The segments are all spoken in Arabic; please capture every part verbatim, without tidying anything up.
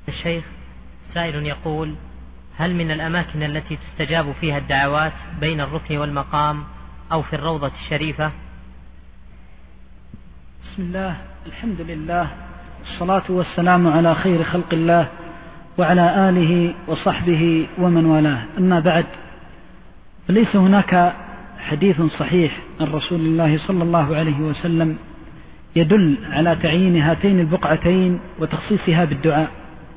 الشيخ، سائل يقول: هل من الأماكن التي تستجاب فيها الدعوات بين الركن والمقام أو في الروضة الشريفة؟ بسم الله، الحمد لله، والصلاة والسلام على خير خلق الله وعلى آله وصحبه ومن والاه، أما بعد، فليس هناك حديث صحيح عن رسول الله صلى الله عليه وسلم يدل على تعيين هاتين البقعتين وتخصيصها بالدعاء،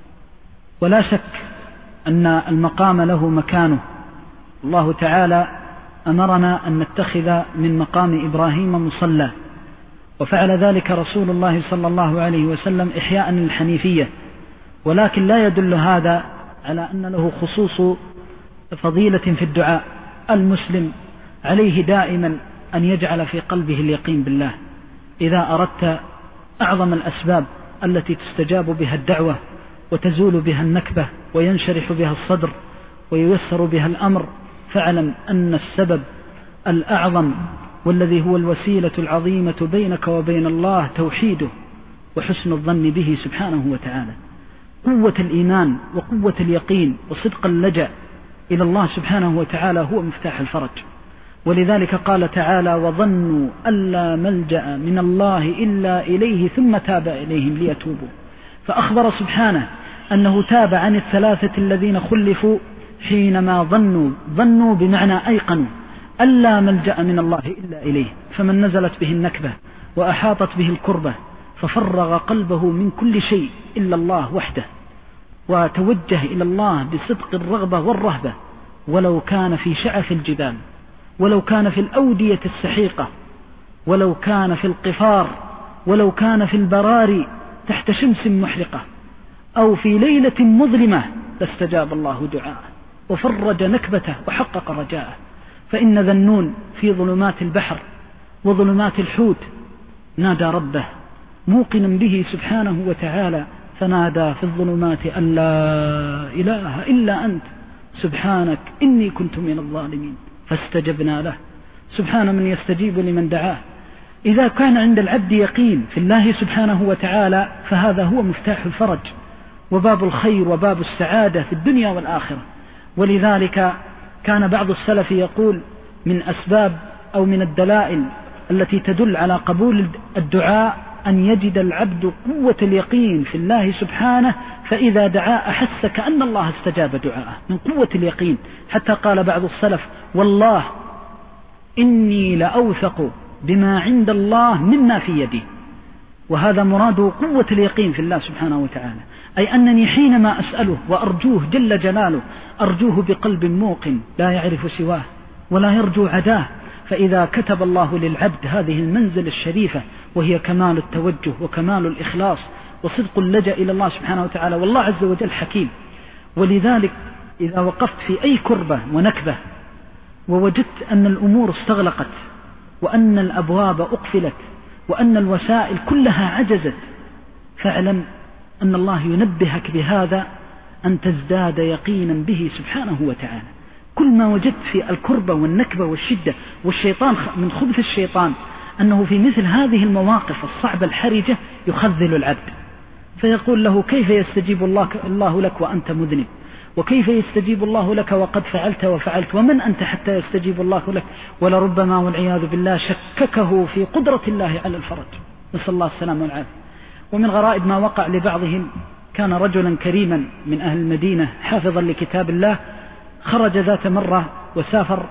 ولا شك أن المقام له مكانه. الله تعالى أمرنا أن نتخذ من مقام إبراهيم مصلى، وفعل ذلك رسول الله صلى الله عليه وسلم إحياء للحنيفية، ولكن لا يدل هذا على أن له خصوص فضيلة في الدعاء. المسلم عليه دائما أن يجعل في قلبه اليقين بالله. إذا أردت أعظم الأسباب التي تستجاب بها الدعوة وتزول بها النكبة وينشرح بها الصدر وييسر بها الأمر، فاعلم أن السبب الأعظم والذي هو الوسيلة العظيمة بينك وبين الله توحيده وحسن الظن به سبحانه وتعالى. قوة الإيمان وقوة اليقين وصدق اللجأ إلى الله سبحانه وتعالى هو مفتاح الفرج. ولذلك قال تعالى: وظنوا ألا ملجأ من الله إلا إليه ثم تاب إليهم ليتوبوا. فأخبر سبحانه أنه تاب عن الثلاثة الذين خلفوا حينما ظنوا ظنوا بمعنى أيقنوا ألا ملجأ من الله إلا إليه، فمن نزلت به النكبة وأحاطت به الكربة ففرغ قلبه من كل شيء إلا الله وحده، وتوجه إلى الله بصدق الرغبة والرهبة، ولو كان في شعف الجبال، ولو كان في الأودية السحيقة، ولو كان في القفار، ولو كان في البراري تحت شمس محرقة، أو في ليلة مظلمة، لاستجاب الله دعاءه وفرج نكبته وحقق رجاءه. فإن ذنون في ظلمات البحر وظلمات الحوت نادى ربه موقنا به سبحانه وتعالى، فنادى في الظلمات أن لا إله إلا أنت سبحانك إني كنت من الظالمين، فاستجبنا له. سبحان من يستجيب لمن دعاه. إذا كان عند العبد يقين في الله سبحانه وتعالى فهذا هو مفتاح الفرج وباب الخير وباب السعادة في الدنيا والآخرة. ولذلك كان بعض السلف يقول: من أسباب أو من الدلائل التي تدل على قبول الدعاء أن يجد العبد قوة اليقين في الله سبحانه، فإذا دعا أحس كأن الله استجاب دعاءه من قوة اليقين. حتى قال بعض السلف: والله إني لأوثق بما عند الله مما في يدي. وهذا مراده قوة اليقين في الله سبحانه وتعالى، أي أنني حينما أسأله وأرجوه جل جلاله أرجوه بقلب موقن لا يعرف سواه ولا يرجو عداه. فإذا كتب الله للعبد هذه المنزل الشريفة وهي كمال التوجه وكمال الإخلاص وصدق اللجأ إلى الله سبحانه وتعالى، والله عز وجل حكيم. ولذلك إذا وقفت في أي كربة ونكبة ووجدت أن الأمور استغلقت وأن الأبواب أقفلت وأن الوسائل كلها عجزت، فاعلم أن الله ينبهك بهذا أن تزداد يقينا به سبحانه وتعالى. كل ما وجدت في الكربة والنكبة والشدة، والشيطان من خبث الشيطان أنه في مثل هذه المواقف الصعبة الحرجة يخذل العبد، فيقول له: كيف يستجيب الله, الله لك وأنت مذنب؟ وكيف يستجيب الله لك وقد فعلت وفعلت؟ ومن أنت حتى يستجيب الله لك؟ ولربما والعياذ بالله شككه في قدرة الله على الفرج، نسأل الله السلام والعافية. ومن غرائب ما وقع لبعضهم، كان رجلا كريما من أهل المدينة حافظا لكتاب الله، خرج ذات مرة وسافر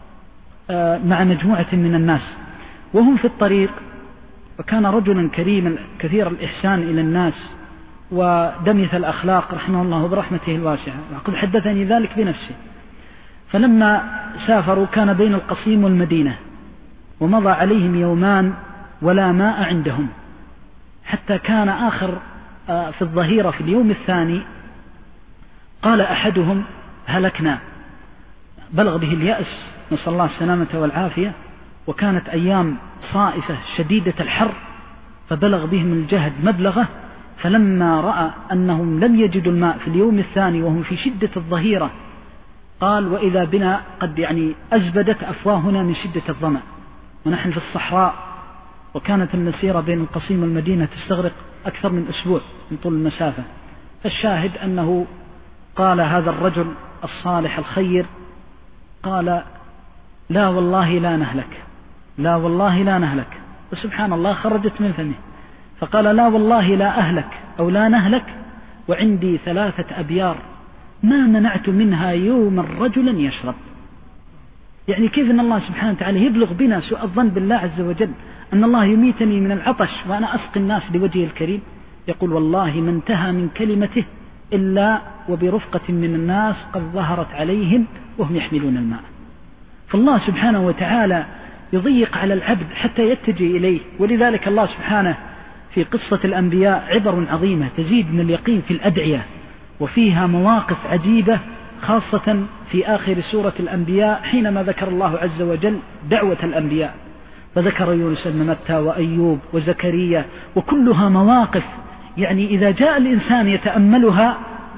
مع مجموعة من الناس وهم في الطريق، وكان رجلا كريما كثير الإحسان إلى الناس ودمث الأخلاق رحمه الله برحمته الواسعة، وقد حدثني ذلك بنفسه. فلما سافروا كان بين القصيم والمدينة، ومضى عليهم يومان ولا ماء عندهم، حتى كان آخر في الظهيرة في اليوم الثاني قال أحدهم: هلكنا. بلغ به اليأس، نسأل الله السلامة والعافية، وكانت أيام صائفة شديدة الحر، فبلغ بهم الجهد مبلغه. فلما رأى أنهم لم يجدوا الماء في اليوم الثاني وهم في شدة الظهيرة قال: وإذا بنا قد يعني أزبدت أفواهنا من شدة الظمأ ونحن في الصحراء، وكانت المسيرة بين القصيم والمدينة تستغرق أكثر من أسبوع من طول المسافة. الشاهد أنه قال هذا الرجل الصالح الخير قال لا والله لا نهلك، لا والله لا نهلك، وسبحان الله خرجت من فمه، فقال لا والله لا أهلك أو لا نهلك وعندي ثلاثة أبيار ما منعت منها يوما رجلا يشرب. يعني كيف أن الله سبحانه وتعالى يبلغ بنا سوء الظن بالله عز وجل أن الله يميتني من العطش وأنا أسقي الناس لوجهه الكريم. يقول والله ما انتهى من كلمته إلا وبرفقة من الناس قد ظهرت عليهم وهم يحملون الماء. فالله سبحانه وتعالى يضيق على العبد حتى يتجه إليه. ولذلك الله سبحانه في قصة الأنبياء عبر عظيمة تزيد من اليقين في الأدعية، وفيها مواقف عجيبة خاصة في آخر سورة الأنبياء حينما ذكر الله عز وجل دعوة الأنبياء، فذكر يونس بن متى وأيوب وزكريا، وكلها مواقف يعني إذا جاء الإنسان يتأملها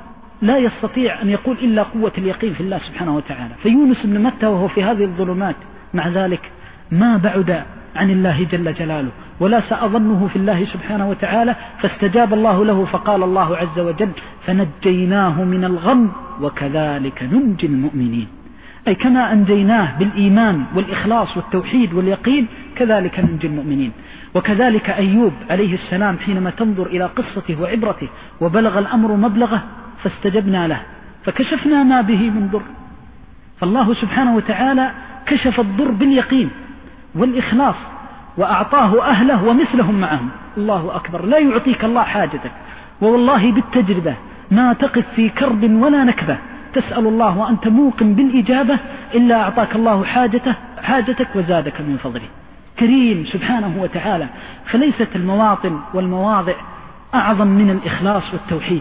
لا يستطيع أن يقول إلا قوة اليقين في الله سبحانه وتعالى. فيونس بن متى وهو في هذه الظلمات مع ذلك ما بعد عن الله جل جلاله ولا سأظنه في الله سبحانه وتعالى، فاستجاب الله له فقال الله عز وجل فنجيناه من الغم وكذلك ننجي المؤمنين. أي كما أنجيناه بالإيمان والإخلاص والتوحيد واليقين كذلك ننجي المؤمنين. وكذلك أيوب عليه السلام حينما تنظر إلى قصته وعبرته وبلغ الأمر مبلغه فاستجبنا له فكشفنا ما به من ضر. فالله سبحانه وتعالى كشف الضر باليقين والإخلاص وأعطاه أهله ومثلهم معهم. الله أكبر، لا يعطيك الله حاجتك، والله بالتجربة ما تقف في كرب ولا نكبة تسأل الله وأنت موقن بالإجابة إلا أعطاك الله حاجته حاجتك وزادك من فضله. كريم سبحانه وتعالى. فليست المواطن والمواضع أعظم من الإخلاص والتوحيد.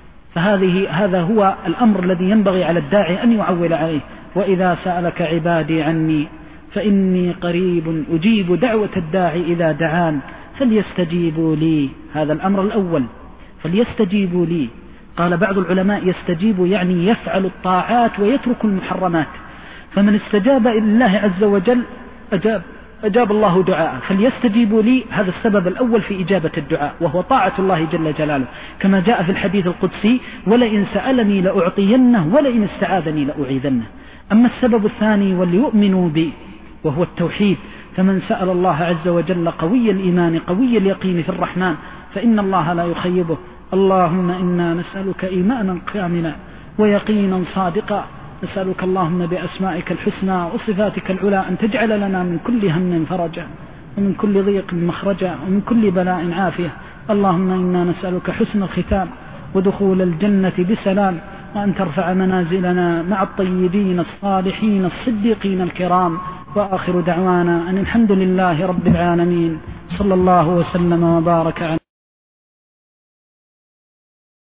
فهذه هذا هو الأمر الذي ينبغي على الداعي أن يعول عليه. وإذا سألك عبادي عني فإني قريب أجيب دعوة الداعي إذا دعان فليستجيبوا لي. هذا الأمر الأول، فليستجيبوا لي. قال بعض العلماء يستجيب يعني يفعل الطاعات ويترك المحرمات، فمن استجاب لله عز وجل أجاب, أجاب الله دعاءه. فليستجيبوا لي هذا السبب الأول في إجابة الدعاء وهو طاعة الله جل جلاله، كما جاء في الحديث القدسي ولئن سألني لأعطينه ولئن استعاذني لأعيذنه. أما السبب الثاني وليؤمنوا بي وهو التوحيد، فمن سأل الله عز وجل قوي الإيمان قوي اليقين في الرحمن فإن الله لا يخيبه. اللهم إنا نسألك إيمانا كاملا ويقينا صادقا، نسألك اللهم بأسمائك الحسنى وصفاتك العلى أن تجعل لنا من كل هم فرجا ومن كل ضيق مخرجا ومن كل بلاء عافية. اللهم إنا نسألك حسن الختام ودخول الجنة بسلام، وأن ترفع منازلنا مع الطيبين الصالحين الصديقين الكرام. وآخر دعوانا أن الحمد لله رب العالمين، صلى الله وسلم وبارك على